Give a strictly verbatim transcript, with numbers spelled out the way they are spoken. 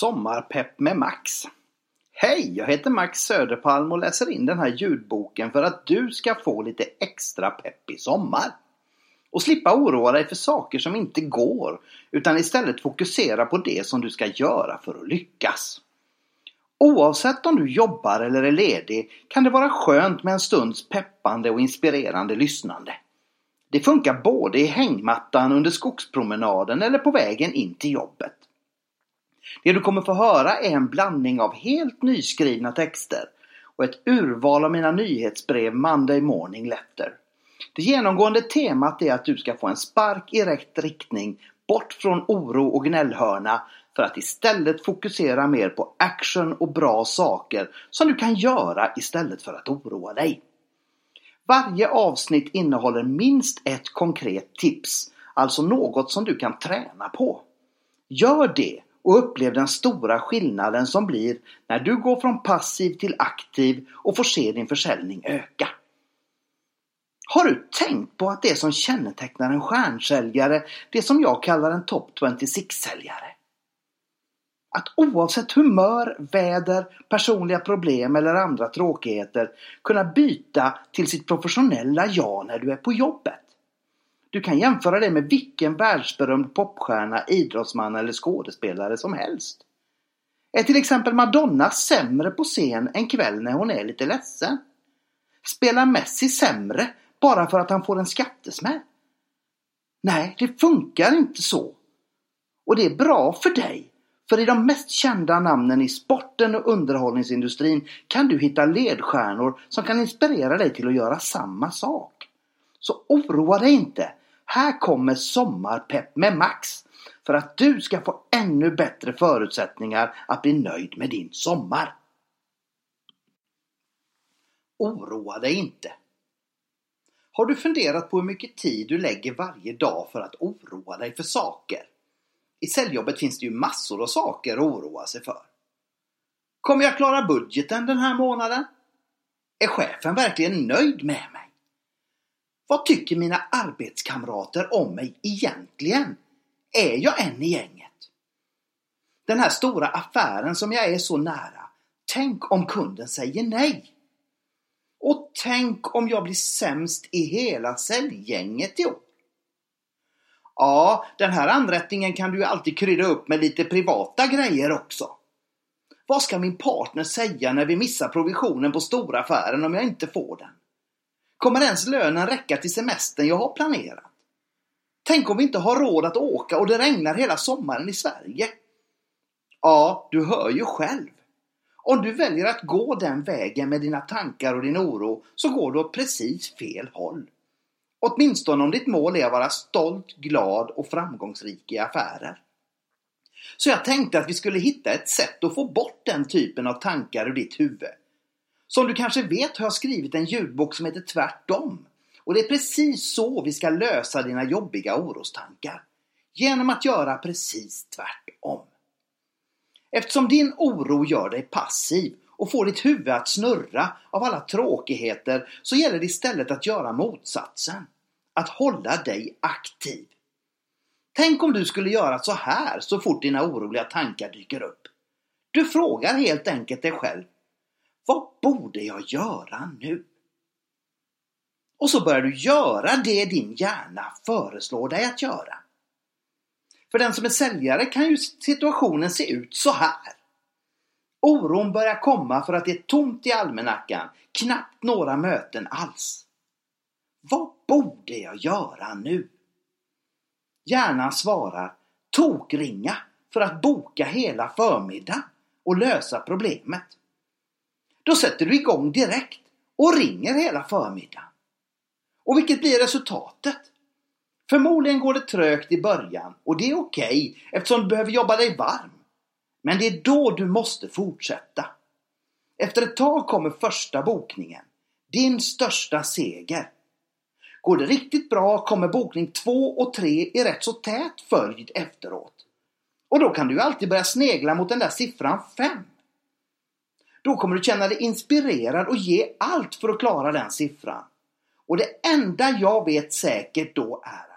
Sommarpepp med Max. Hej, jag heter Max Söderpalm och läser in den här ljudboken för att du ska få lite extra pepp i sommar. Och slippa oroa dig för saker som inte går, utan istället fokusera på det som du ska göra för att lyckas. Oavsett om du jobbar eller är ledig kan det vara skönt med en stunds peppande och inspirerande lyssnande. Det funkar både i hängmattan under skogspromenaden eller på vägen in till jobbet. Det du kommer få höra är en blandning av helt nyskrivna texter och ett urval av mina nyhetsbrev Monday Morning Letter. Det genomgående temat är att du ska få en spark i rätt riktning bort från oro och gnällhörna för att istället fokusera mer på action och bra saker som du kan göra istället för att oroa dig. Varje avsnitt innehåller minst ett konkret tips, alltså något som du kan träna på. Gör det och upplev den stora skillnaden som blir när du går från passiv till aktiv och får se din försäljning öka. Har du tänkt på att det som kännetecknar en stjärnsäljare, det som jag kallar en topp tjugosex-säljare? Att oavsett humör, väder, personliga problem eller andra tråkigheter kunna byta till sitt professionella jag när du är på jobbet. Du kan jämföra det med vilken världsberömd popstjärna, idrottsman eller skådespelare som helst. Är till exempel Madonna sämre på scen en kväll när hon är lite ledsen? Spelar Messi sämre bara för att han får en skattesmäll? Nej, det funkar inte så. Och det är bra för dig. För i de mest kända namnen i sporten och underhållningsindustrin kan du hitta ledstjärnor som kan inspirera dig till att göra samma sak. Så oroa dig inte. Här kommer Sommarpepp med Max för att du ska få ännu bättre förutsättningar att bli nöjd med din sommar. Oroa dig inte. Har du funderat på hur mycket tid du lägger varje dag för att oroa dig för saker? I säljjobbet finns det ju massor av saker att oroa sig för. Kommer jag klara budgeten den här månaden? Är chefen verkligen nöjd med mig? Vad tycker mina arbetskamrater om mig egentligen? Är jag en i gänget? Den här stora affären som jag är så nära. Tänk om kunden säger nej. Och tänk om jag blir sämst i hela säljgänget i år. Ja, den här anrättningen kan du ju alltid krydda upp med lite privata grejer också. Vad ska min partner säga när vi missar provisionen på stora affären om jag inte får den? Kommer ens lönen räcka till semestern jag har planerat? Tänk om vi inte har råd att åka och det regnar hela sommaren i Sverige. Ja, du hör ju själv. Om du väljer att gå den vägen med dina tankar och din oro så går du åt precis fel håll. Åtminstone om ditt mål är att vara stolt, glad och framgångsrik i affärer. Så jag tänkte att vi skulle hitta ett sätt att få bort den typen av tankar ur ditt huvud. Som du kanske vet har jag skrivit en ljudbok som heter Tvärtom. Och det är precis så vi ska lösa dina jobbiga orostankar. Genom att göra precis tvärtom. Eftersom din oro gör dig passiv och får ditt huvud att snurra av alla tråkigheter så gäller det istället att göra motsatsen. Att hålla dig aktiv. Tänk om du skulle göra så här så fort dina oroliga tankar dyker upp. Du frågar helt enkelt dig själv. Vad borde jag göra nu? Och så börjar du göra det din hjärna föreslår dig att göra. För den som är säljare kan ju situationen se ut så här. Oron börjar komma för att det är tomt i almanackan, knappt några möten alls. Vad borde jag göra nu? Hjärnan svarar, tokringa för att boka hela förmiddagen och lösa problemet. Då sätter du igång direkt och ringer hela förmiddagen. Och vilket blir resultatet? Förmodligen går det trögt i början och det är okej eftersom du behöver jobba dig varm. Men det är då du måste fortsätta. Efter ett tag kommer första bokningen. Din största seger. Går det riktigt bra kommer bokning två och tre i rätt så tät följd efteråt. Och då kan du alltid börja snegla mot den där siffran fem. Då kommer du känna dig inspirerad och ge allt för att klara den siffran. Och det enda jag vet säkert då är